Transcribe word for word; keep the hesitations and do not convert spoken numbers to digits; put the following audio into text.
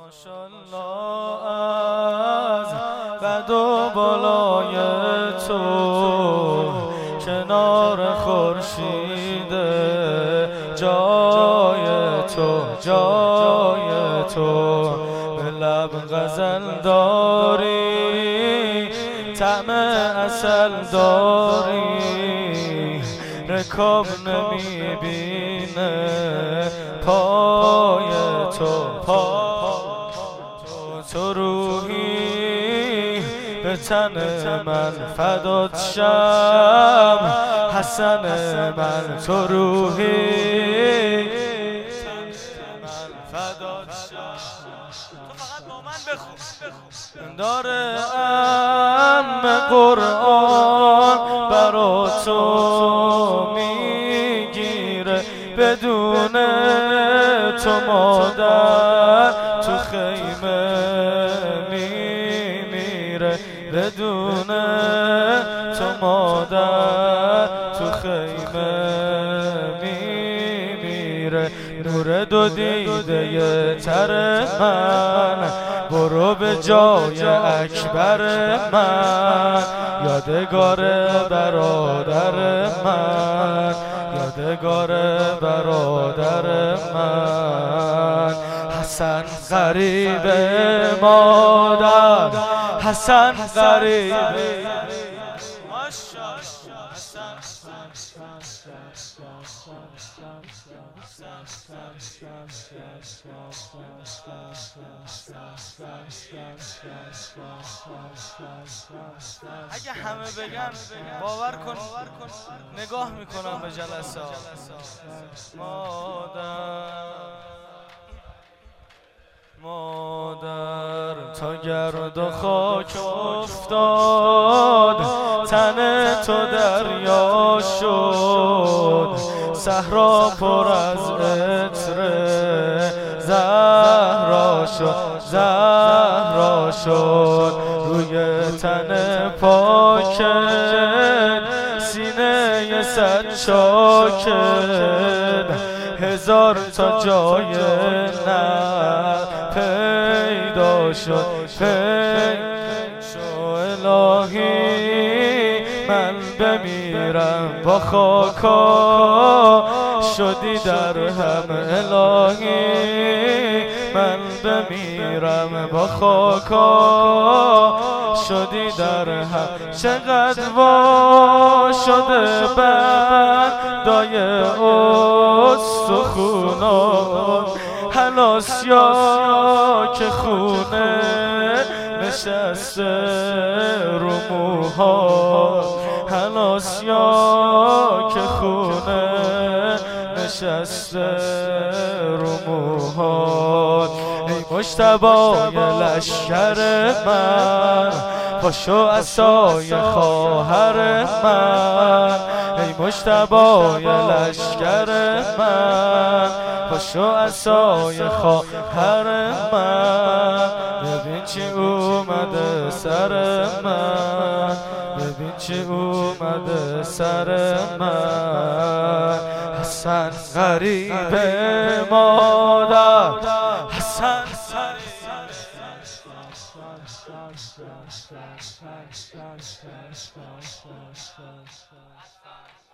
ماشاءالله از بد و بالای تو کنار خورشید جای تو جای تو به لب غزل داری طعم عسل داری رکاب نمیبینه پای تو پای تو روحی به تن من فدات شم حسن من تو روحی من فدات شم تو فقط با من بخون داره ام قرآن برا تو میگیره بدون تو مادر تو خیمه میمیره بدون تو مادر تو خیمه میمیره نور دو دیده تر من برو به جای اکبر من یادگار برادر من یادگار برادر من حسن غریب مادر حسن غریب اگه همه بگن باور کن نگاه میکنم به جلسه مادر مادر تا گرد و خاک افتاد تن تو دریا شد صحرا پر از عطر زهرا شد زهرا شد روی تن پاکت سینه صد چاکت هزار تا جای نه پیدا شد پیدا شد الهی من بمیرم با خاکا شدی در هم الهی من بمیرم با خاکا شدی در هم چقدر وا شده بندای استخونان هلاسیا که خونه نشسته رو موها هلاسیا که خونه نشسته رو موها ای مجتبی لشکر من پاشو عصای خواهر من ای مجتبی لشکر من پاشو عصای خواهر من ببین چی اومده سر من ببین چی اومده سر من حسن غریب مادر حسن غریب